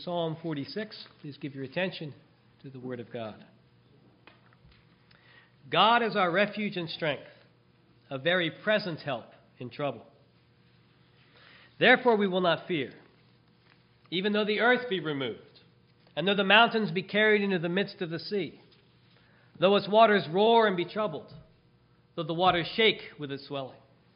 Psalm 46, please give your attention to the Word of God. God is our refuge and strength, a very present help in trouble. Therefore we will not fear, even though the earth be removed, and though the mountains be carried into the midst of the sea, though its waters roar and be troubled, though the waters shake with its swelling.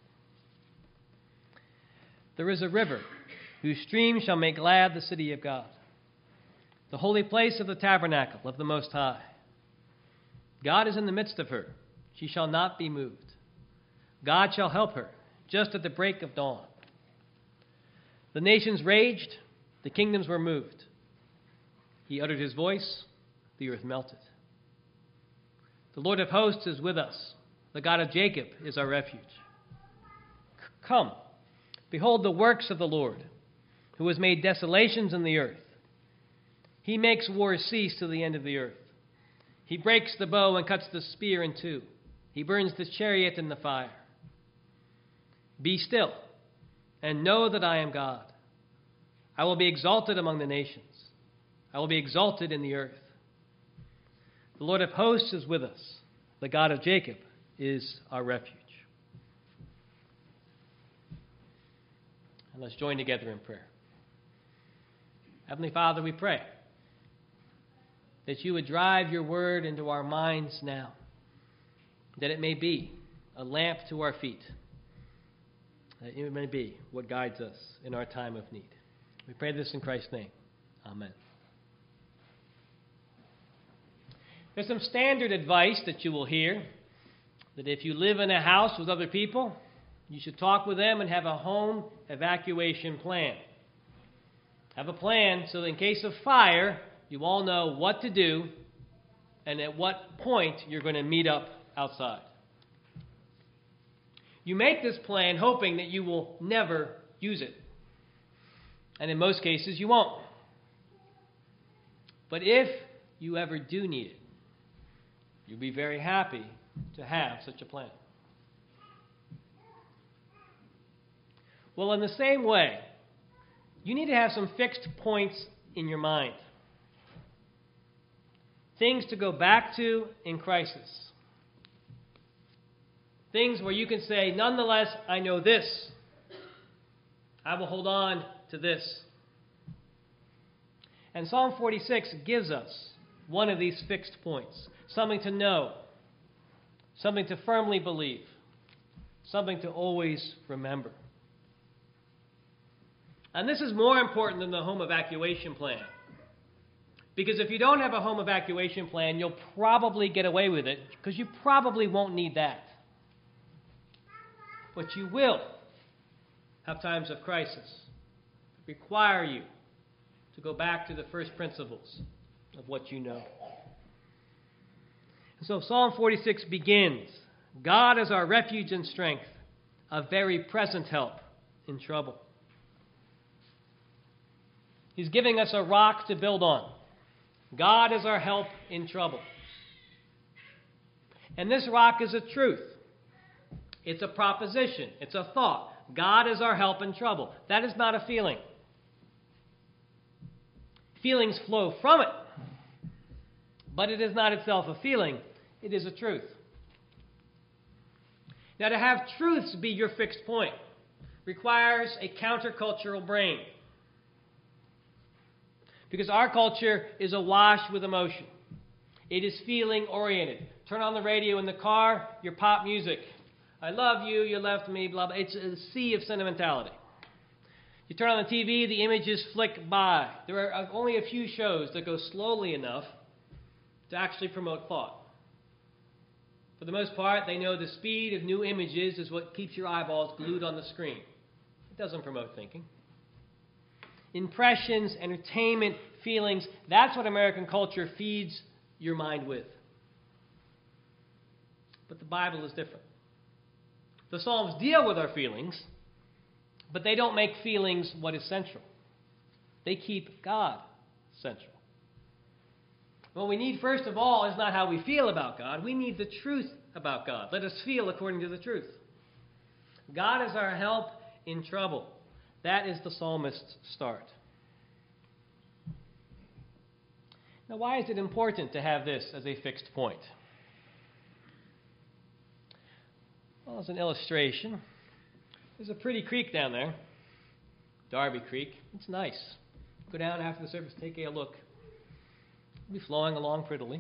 There is a river whose stream shall make glad the city of God, the holy place of the tabernacle of the Most High. God is in the midst of her. She shall not be moved. God shall help her just at the break of dawn. The nations raged, the kingdoms were moved. He uttered his voice, the earth melted. The Lord of hosts is with us. The God of Jacob is our refuge. Come, behold the works of the Lord, who has made desolations in the earth. He makes war cease to the end of the earth. He breaks the bow and cuts the spear in two. He burns the chariot in the fire. Be still and know that I am God. I will be exalted among the nations. I will be exalted in the earth. The Lord of hosts is with us. The God of Jacob is our refuge. And let's join together in prayer. Heavenly Father, we pray that you would drive your word into our minds now, that it may be a lamp to our feet, that it may be what guides us in our time of need. We pray this in Christ's name. Amen. There's some standard advice that you will hear, that if you live in a house with other people, you should talk with them and have a home evacuation plan. Have a plan so that in case of fire, you all know what to do and at what point you're going to meet up outside. You make this plan hoping that you will never use it. And in most cases, you won't. But if you ever do need it, you'll be very happy to have such a plan. Well, in the same way, you need to have some fixed points in your mind. Things to go back to in crisis. Things where you can say, nonetheless, I know this. I will hold on to this. And Psalm 46 gives us one of these fixed points. Something to know. Something to firmly believe. Something to always remember. And this is more important than the home evacuation plan. Because if you don't have a home evacuation plan, you'll probably get away with it because you probably won't need that. But you will have times of crisis that require you to go back to the first principles of what you know. And so Psalm 46 begins, God is our refuge and strength, a very present help in trouble. He's giving us a rock to build on. God is our help in trouble. And this rock is a truth. It's a proposition. It's a thought. God is our help in trouble. That is not a feeling. Feelings flow from it. But it is not itself a feeling. It is a truth. Now, to have truths be your fixed point requires a countercultural brain. Because our culture is awash with emotion. It is feeling oriented. Turn on the radio in the car, your pop music. I love you, you left me, blah, blah. It's a sea of sentimentality. You turn on the TV, the images flick by. There are only a few shows that go slowly enough to actually promote thought. For the most part, they know the speed of new images is what keeps your eyeballs glued on the screen. It doesn't promote thinking. Impressions, entertainment, feelings, that's what American culture feeds your mind with. But the Bible is different. The Psalms deal with our feelings, but they don't make feelings what is central. They keep God central. What we need, first of all, is not how we feel about God. We need the truth about God. Let us feel according to the truth. God is our help in trouble. That is the psalmist's start. Now, why is it important to have this as a fixed point? Well, as an illustration, there's a pretty creek down there, Darby Creek. It's nice. Go down after the service, take a look. It'll be flowing along prettily.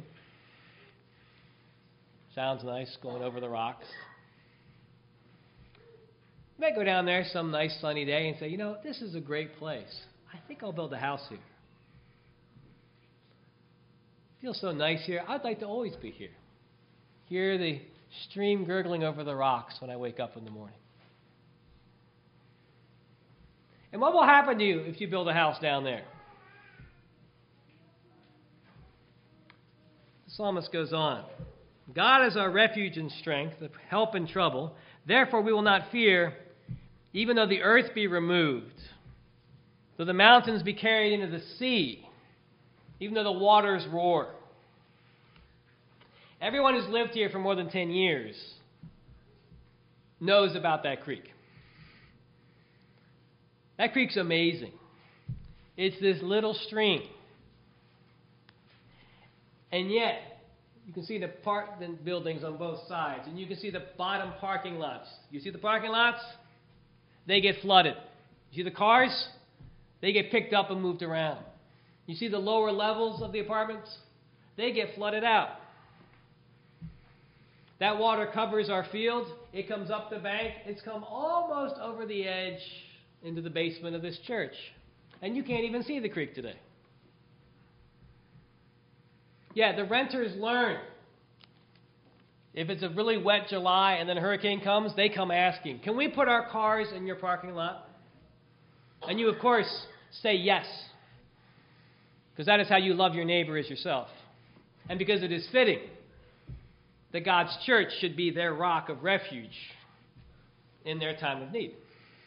Sounds nice, going over the rocks. You might go down there some nice sunny day and say, you know, this is a great place. I think I'll build a house here. It feels so nice here. I'd like to always be here. Hear the stream gurgling over the rocks when I wake up in the morning. And what will happen to you if you build a house down there? The psalmist goes on. God is our refuge and strength, the help in trouble. Therefore we will not fear, even though the earth be removed, though the mountains be carried into the sea, even though the waters roar. Everyone who's lived here for more than 10 years knows about that creek. That creek's amazing. It's this little stream. And yet, you can see the apartment buildings on both sides, and you can see the bottom parking lots. You see the parking lots? They get flooded. You see the cars? They get picked up and moved around. You see the lower levels of the apartments? They get flooded out. That water covers our field. It comes up the bank. It's come almost over the edge into the basement of this church. And you can't even see the creek today. Yeah, the renters learn. If it's a really wet July and then a hurricane comes, they come asking, can we put our cars in your parking lot? And you, of course, say yes. Because that is how you love your neighbor as yourself. And because it is fitting that God's church should be their rock of refuge in their time of need.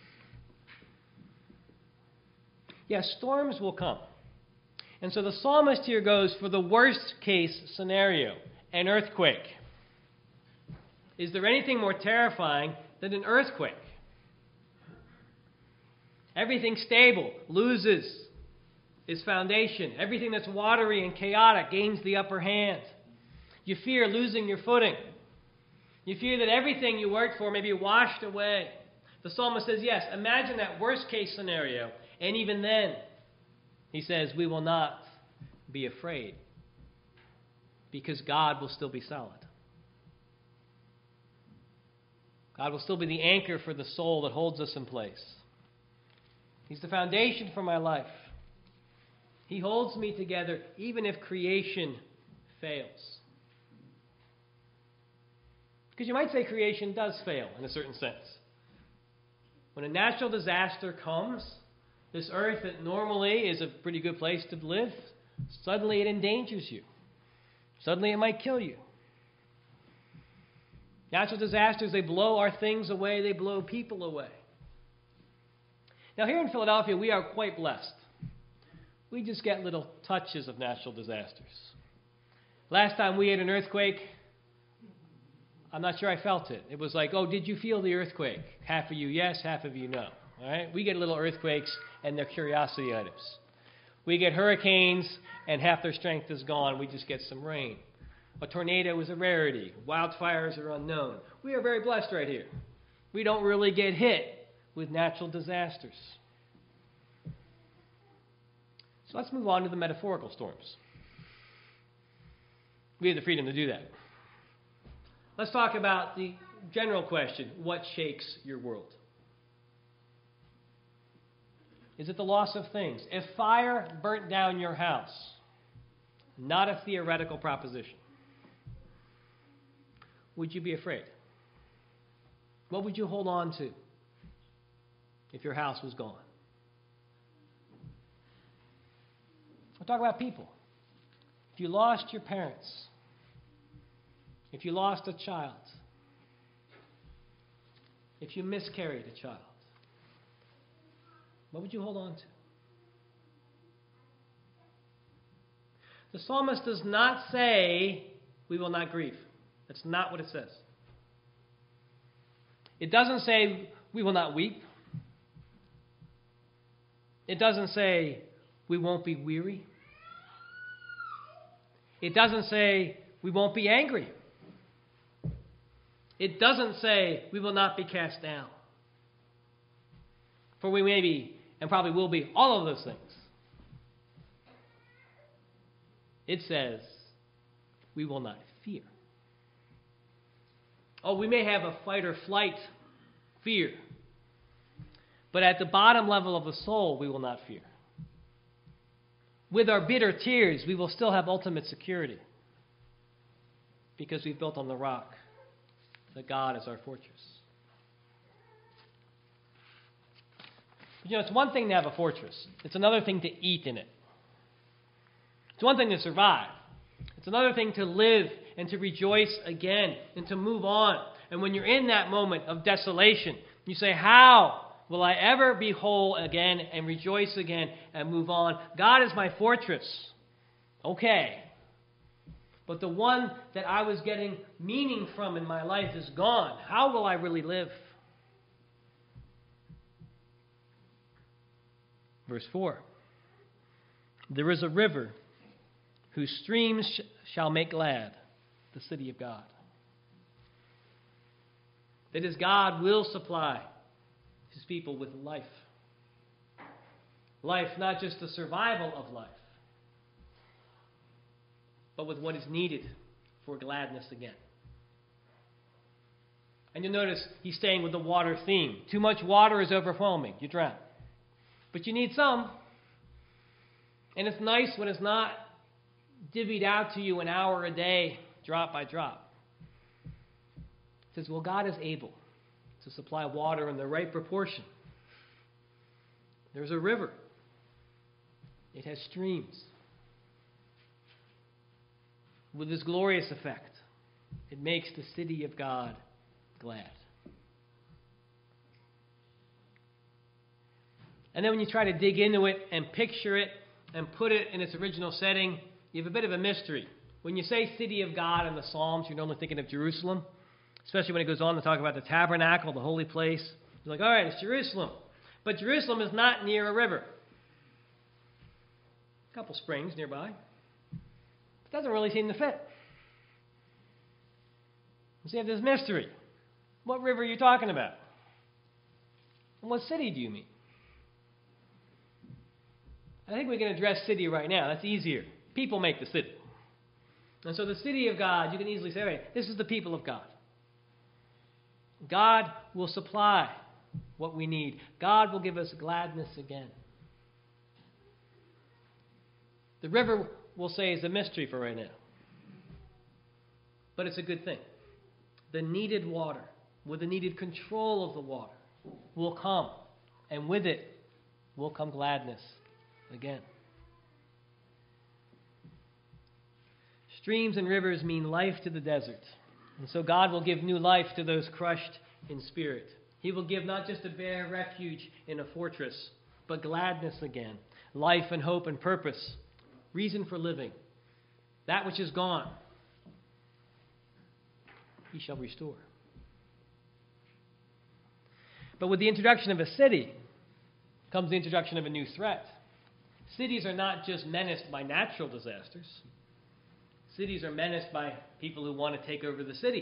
Yes, storms will come. And so the psalmist here goes for the worst case scenario, an earthquake. Is there anything more terrifying than an earthquake? Everything stable loses its foundation. Everything that's watery and chaotic gains the upper hand. You fear losing your footing. You fear that everything you worked for may be washed away. The psalmist says, yes, imagine that worst case scenario. And even then, he says, we will not be afraid because God will still be solid. God will still be the anchor for the soul that holds us in place. He's the foundation for my life. He holds me together even if creation fails. Because you might say creation does fail in a certain sense. When a natural disaster comes, this earth that normally is a pretty good place to live, suddenly it endangers you. Suddenly it might kill you. Natural disasters, they blow our things away, they blow people away. Now here in Philadelphia, we are quite blessed. We just get little touches of natural disasters. Last time we had an earthquake, I'm not sure I felt it. It was like, oh, did you feel the earthquake? Half of you yes, half of you no. All right? We get little earthquakes and they're curiosity items. We get hurricanes and half their strength is gone. We just get some rain. A tornado is a rarity. Wildfires are unknown. We are very blessed right here. We don't really get hit with natural disasters. So let's move on to the metaphorical storms. We have the freedom to do that. Let's talk about the general question, what shakes your world? Is it the loss of things? If fire burnt down your house, not a theoretical proposition, would you be afraid? What would you hold on to if your house was gone? We'll talk about people. If you lost your parents, if you lost a child, if you miscarried a child, what would you hold on to? The psalmist does not say we will not grieve. That's not what it says. It doesn't say we will not weep. It doesn't say we won't be weary. It doesn't say we won't be angry. It doesn't say we will not be cast down. For we may be, and probably will be, all of those things. It says we will not fear. Oh, we may have a fight or flight fear. But at the bottom level of the soul, we will not fear. With our bitter tears, we will still have ultimate security. Because we've built on the rock that God is our fortress. But it's one thing to have a fortress. It's another thing to eat in it. It's one thing to survive. It's another thing to live and to rejoice again and to move on. And when you're in that moment of desolation, you say, how will I ever be whole again and rejoice again and move on? God is my fortress. Okay. But the one that I was getting meaning from in my life is gone. How will I really live? Verse 4. There is a river whose streams shall make glad the city of God. That is, God will supply His people with life. Life, not just the survival of life, but with what is needed for gladness again. And you'll notice he's staying with the water theme. Too much water is overwhelming. You drown. But you need some. And it's nice when it's not divvied out to you an hour a day, drop by drop. It says, well, God is able to supply water in the right proportion. There's a river. It has streams. With this glorious effect, it makes the city of God glad. And then when you try to dig into it and picture it and put it in its original setting, you have a bit of a mystery. When you say city of God in the Psalms, you're normally thinking of Jerusalem, especially when it goes on to talk about the tabernacle, the holy place. You're like, all right, it's Jerusalem. But Jerusalem is not near a river. A couple springs nearby. It doesn't really seem to fit. So you have this mystery. What river are you talking about? And what city do you mean? I think we can address city right now. That's easier. People make the city. And so the city of God, you can easily say, okay, this is the people of God. God will supply what we need. God will give us gladness again. The river, we'll say, is a mystery for right now. But it's a good thing. The needed water, with the needed control of the water, will come. And with it will come gladness again. Streams and rivers mean life to the desert. And so God will give new life to those crushed in spirit. He will give not just a bare refuge in a fortress, but gladness again, life and hope and purpose, reason for living. That which is gone, He shall restore. But with the introduction of a city comes the introduction of a new threat. Cities are not just menaced by natural disasters. Cities are menaced by people who want to take over the city.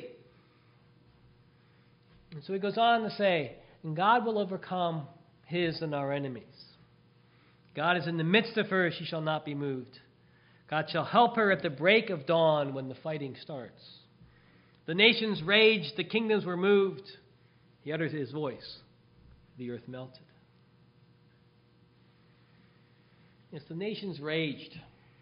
And so he goes on to say, and God will overcome his and our enemies. God is in the midst of her, she shall not be moved. God shall help her at the break of dawn when the fighting starts. The nations raged, the kingdoms were moved. He uttered his voice. The earth melted. Yes, the nations raged.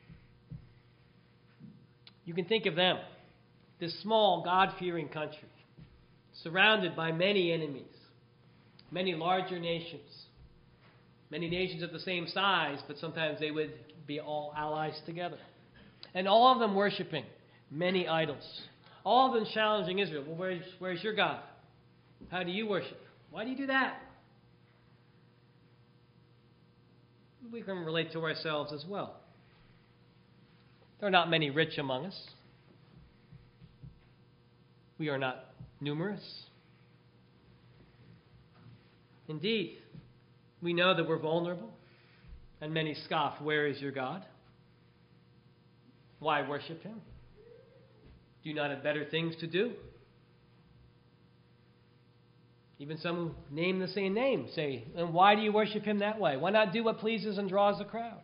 You can think of them, this small, God-fearing country, surrounded by many enemies, many larger nations, many nations of the same size, but sometimes they would be all allies together. And all of them worshiping many idols. All of them challenging Israel. Well, where's your God? How do you worship? Why do you do that? We can relate to ourselves as well. There are not many rich among us. We are not numerous. Indeed, we know that we're vulnerable, and many scoff, where is your God? Why worship him? Do you not have better things to do? Even some who name the same name say, and why do you worship him that way? Why not do what pleases and draws the crowd?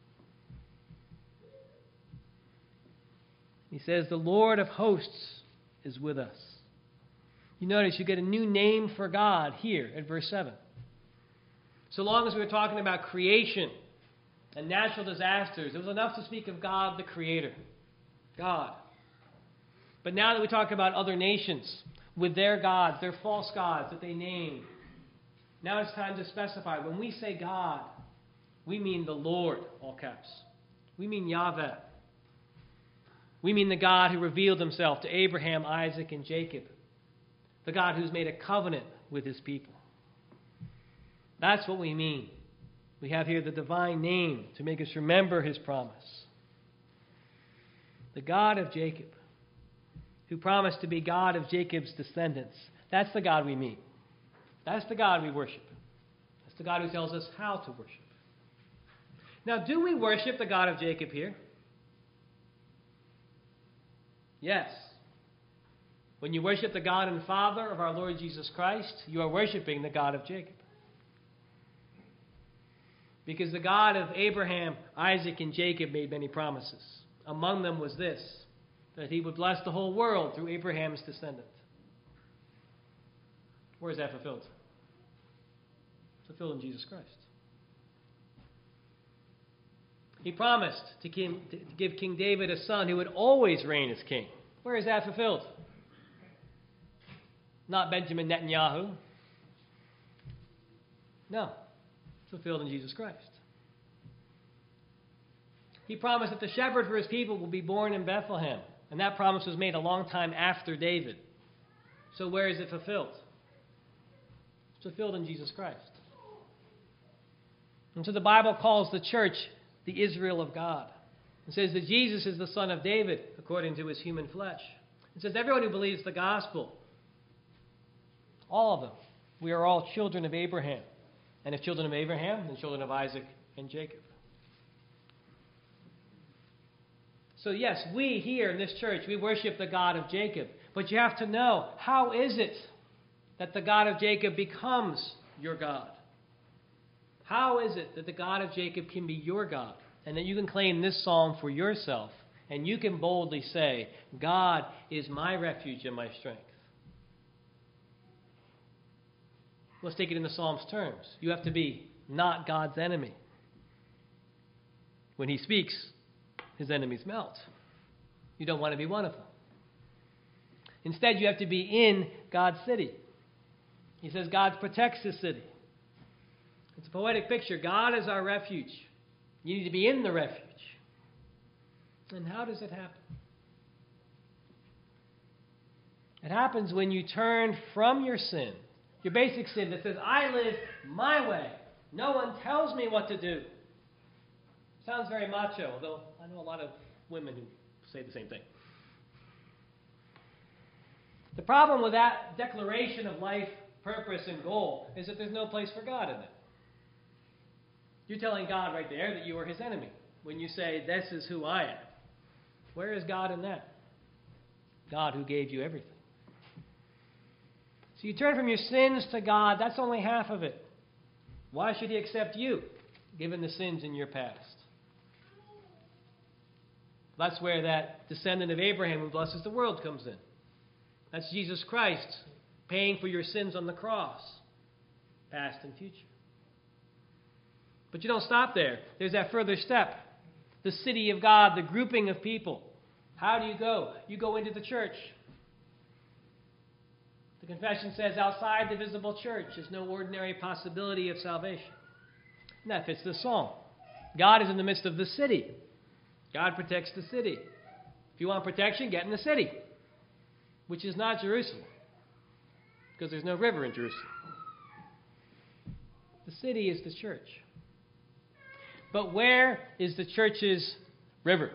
He says, the Lord of hosts is with us. You notice you get a new name for God here at verse 7. So long as we were talking about creation and natural disasters, it was enough to speak of God the Creator. God. But now that we talk about other nations with their gods, their false gods that they name, now it's time to specify. When we say God, we mean the Lord, all caps. We mean Yahweh. We mean the God who revealed himself to Abraham, Isaac, and Jacob. The God who's made a covenant with his people. That's what we mean. We have here the divine name to make us remember his promise. The God of Jacob, who promised to be God of Jacob's descendants. That's the God we mean. That's the God we worship. That's the God who tells us how to worship. Now, do we worship the God of Jacob here? Yes. When you worship the God and Father of our Lord Jesus Christ, you are worshiping the God of Jacob. Because the God of Abraham, Isaac, and Jacob made many promises. Among them was this, that he would bless the whole world through Abraham's descendant. Where is that fulfilled? It's fulfilled in Jesus Christ. He promised to give King David a son who would always reign as king. Where is that fulfilled? Not Benjamin Netanyahu. No, it's fulfilled in Jesus Christ. He promised that the shepherd for his people will be born in Bethlehem. And that promise was made a long time after David. So where is it fulfilled? It's fulfilled in Jesus Christ. And so the Bible calls the church the Israel of God. It says that Jesus is the son of David according to his human flesh. It says everyone who believes the gospel, all of them, we are all children of Abraham. And if children of Abraham, then children of Isaac and Jacob. So yes, we here in this church, we worship the God of Jacob. But you have to know, how is it that the God of Jacob becomes your God? How is it that the God of Jacob can be your God? And that you can claim this psalm for yourself. And you can boldly say, God is my refuge and my strength. Let's take it in the Psalm's terms. You have to be not God's enemy. When he speaks, his enemies melt. You don't want to be one of them. Instead, you have to be in God's city. He says God protects his city. It's a poetic picture. God is our refuge. You need to be in the refuge. And how does it happen? It happens when you turn from your sin, your basic sin that says, I live my way. No one tells me what to do. Sounds very macho, although I know a lot of women who say the same thing. The problem with that declaration of life, purpose, and goal is that there's no place for God in it. You're telling God right there that you are his enemy when you say, this is who I am. Where is God in that? God who gave you everything. So you turn from your sins to God, that's only half of it. Why should he accept you, given the sins in your past? That's where that descendant of Abraham who blesses the world comes in. That's Jesus Christ paying for your sins on the cross, past and future. But you don't stop there. There's that further step. The city of God, the grouping of people. How do you go? You go into the church. The confession says outside the visible church is no ordinary possibility of salvation. And that fits the song. God is in the midst of the city. God protects the city. If you want protection, get in the city, which is not Jerusalem, because there's no river in Jerusalem. The city is the church. But where is the church's river?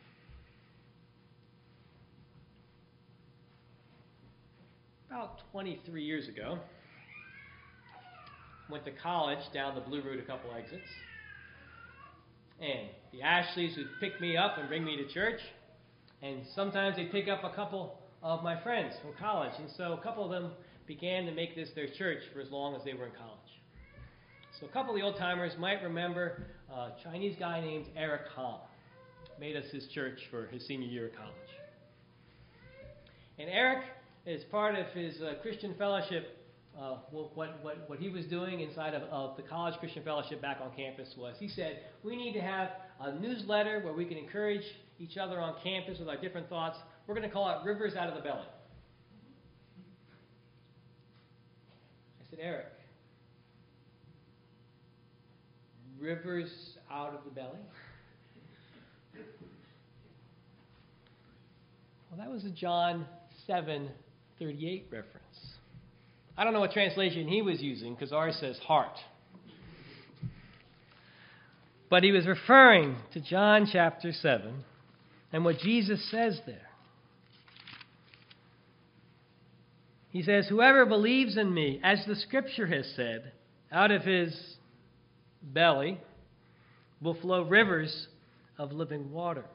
About 23 years ago, went to college down the Blue Route a couple exits. and the Ashleys would pick me up and bring me to church. And sometimes they'd pick up a couple of my friends from college. And so a couple of them began to make this their church for as long as they were in college. So a couple of the old-timers might remember a Chinese guy named Eric Hom. Made us his church for his senior year of college. And Eric, as part of his Christian fellowship, what he was doing inside of the college Christian fellowship back on campus was, he said, we need to have a newsletter where we can encourage each other on campus with our different thoughts. We're going to call it Rivers Out of the Belly. I said, Eric, rivers out of the belly? Well, that was a John 7:38 reference. I don't know what translation he was using because ours says heart. But he was referring to John chapter 7 and what Jesus says there. He says, whoever believes in me, as the scripture has said, out of his belly will flow rivers of living water.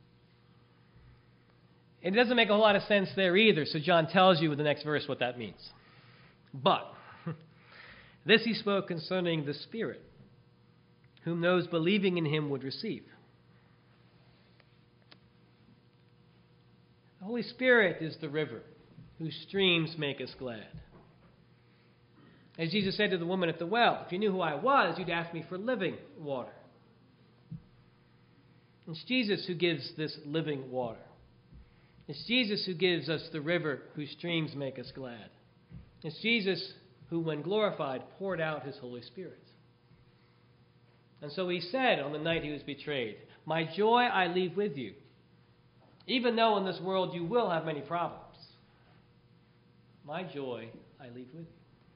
It doesn't make a whole lot of sense there either, so John tells you with the next verse what that means. But this he spoke concerning the Spirit, whom those believing in him would receive. The Holy Spirit is the river whose streams make us glad. As Jesus said to the woman at the well, if you knew who I was, you'd ask me for living water. It's Jesus who gives this living water. It's Jesus who gives us the river whose streams make us glad. It's Jesus who, when glorified, poured out his Holy Spirit. And so he said on the night he was betrayed, my joy I leave with you, even though in this world you will have many problems. My joy I leave with you.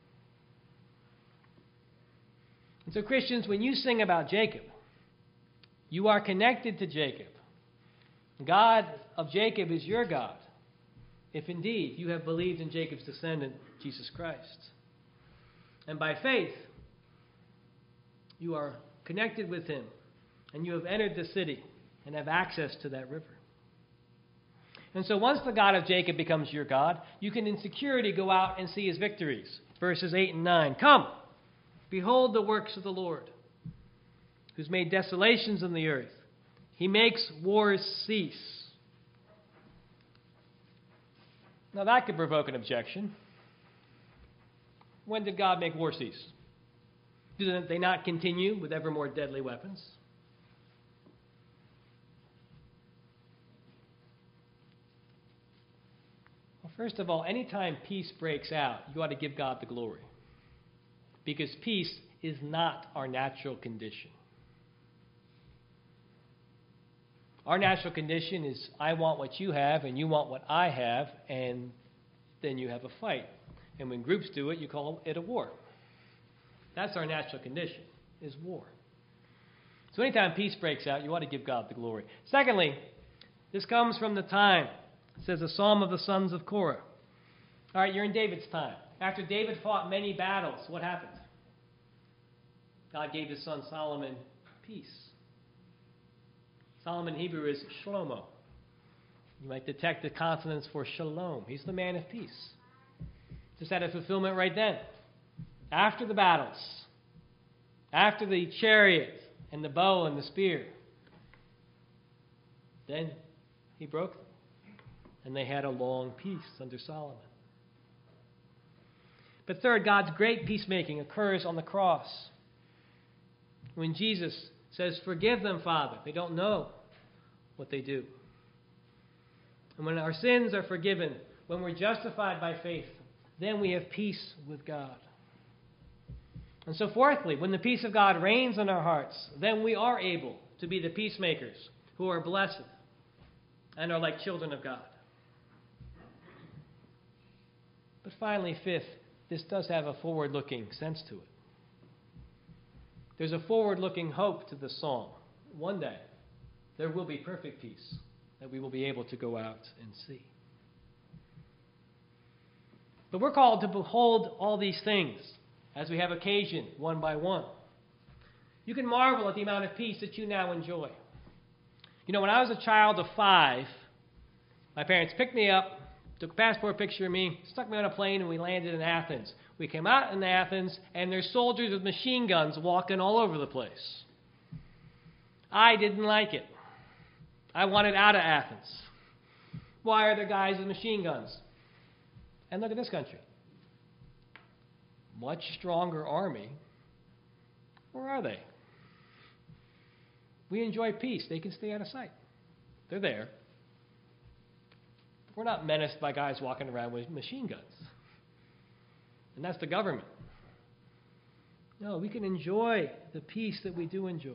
And so Christians, when you sing about Jacob, you are connected to Jacob. God of Jacob is your God, if indeed you have believed in Jacob's descendant, Jesus Christ. And by faith, you are connected with him, and you have entered the city and have access to that river. And so once the God of Jacob becomes your God, you can in security go out and see his victories. Verses 8 and 9. Come, behold the works of the Lord, who's made desolations in the earth. He makes wars cease. Now that could provoke an objection. When did God make war cease? Do they not continue with ever more deadly weapons? Well, first of all, anytime peace breaks out, you ought to give God the glory. Because peace is not our natural condition. Our natural condition is I want what you have and you want what I have, and then you have a fight. And when groups do it, you call it a war. That's our natural condition, is war. So anytime peace breaks out, you ought to give God the glory. Secondly, this comes from the time. It says a psalm of the sons of Korah. All right, you're in David's time. After David fought many battles, what happened? God gave his son Solomon peace. Solomon in Hebrew is Shlomo. You might detect the consonants for shalom. He's the man of peace. Just had a fulfillment right then. After the battles, after the chariot and the bow and the spear, then he broke them. And they had a long peace under Solomon. But third, God's great peacemaking occurs on the cross. When Jesus says, forgive them, Father. They don't know what they do. And when our sins are forgiven, when we're justified by faith, then we have peace with God. And so fourthly, when the peace of God reigns in our hearts, then we are able to be the peacemakers who are blessed and are like children of God. But finally, fifth, this does have a forward-looking sense to it. There's a forward-looking hope to the song. One day, there will be perfect peace that we will be able to go out and see. But we're called to behold all these things as we have occasion, one by one. You can marvel at the amount of peace that you now enjoy. You know, when I was a child of 5, my parents picked me up, took a passport picture of me, stuck me on a plane, and we landed in Athens. We came out in Athens, and there's soldiers with machine guns walking all over the place. I didn't like it. I wanted out of Athens. Why are there guys with machine guns? And look at this country. Much stronger army. Where are they? We enjoy peace. They can stay out of sight. They're there. We're not menaced by guys walking around with machine guns. And that's the government. No, we can enjoy the peace that we do enjoy.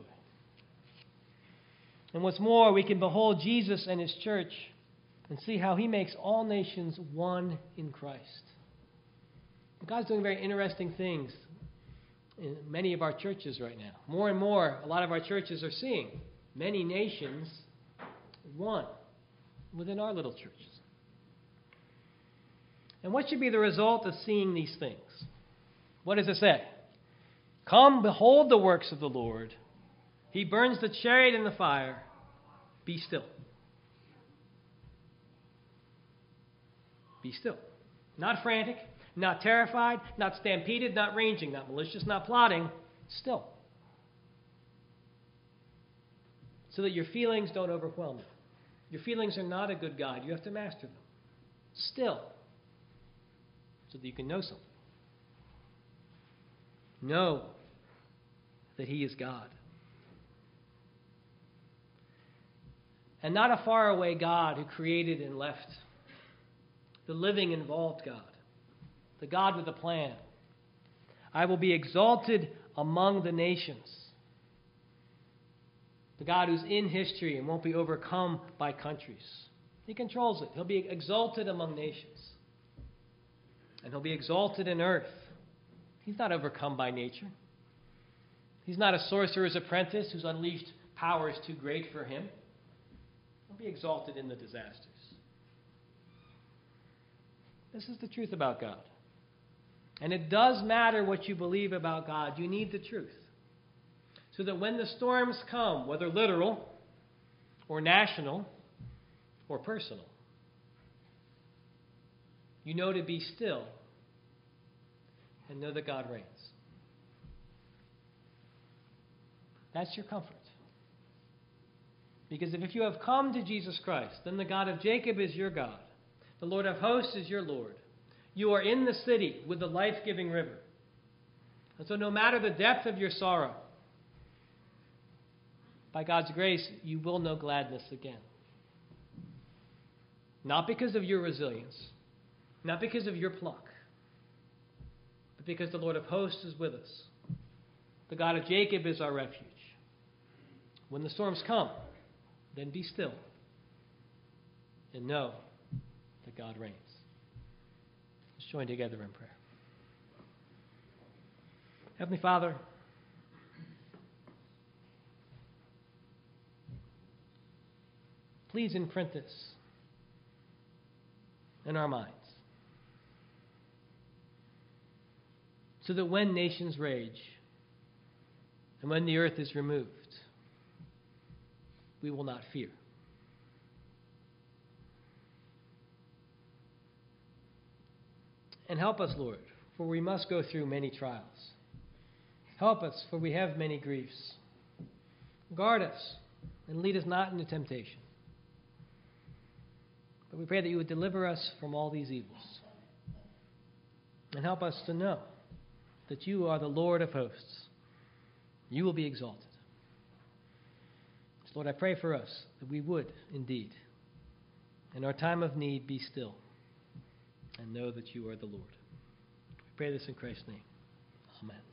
And what's more, we can behold Jesus and his church and see how he makes all nations one in Christ. God's doing very interesting things in many of our churches right now. More and more, a lot of our churches are seeing many nations one within our little churches. And what should be the result of seeing these things? What does it say? Come, behold the works of the Lord. He burns the chariot in the fire. Be still. Be still. Not frantic, not terrified, not stampeded, not ranging, not malicious, not plotting. Still. So that your feelings don't overwhelm you. Your feelings are not a good guide. You have to master them. Still. So that you can know something. Know that he is God. And not a faraway God who created and left. The living, involved God. The God with a plan. I will be exalted among the nations. The God who's in history and won't be overcome by countries. He controls it. He'll be exalted among nations. And he'll be exalted in earth. He's not overcome by nature. He's not a sorcerer's apprentice who's unleashed powers too great for him. He'll be exalted in the disasters. This is the truth about God. And it does matter what you believe about God. You need the truth. So that when the storms come, whether literal or national or personal, you know to be still and know that God reigns. That's your comfort. Because if you have come to Jesus Christ, then the God of Jacob is your God. The Lord of hosts is your Lord. You are in the city with the life-giving river. And so no matter the depth of your sorrow, by God's grace, you will know gladness again. Not because of your resilience, not because of your pluck, but because the Lord of hosts is with us. The God of Jacob is our refuge. When the storms come, then be still and know that God reigns. Let's join together in prayer. Heavenly Father, please imprint this in our minds so that when nations rage and when the earth is removed, we will not fear. And help us, Lord, for we must go through many trials. Help us, for we have many griefs. Guard us and lead us not into temptation. But we pray that you would deliver us from all these evils. And help us to know that you are the Lord of hosts. You will be exalted. So Lord, I pray for us that we would indeed, in our time of need, be still and know that you are the Lord. We pray this in Christ's name. Amen.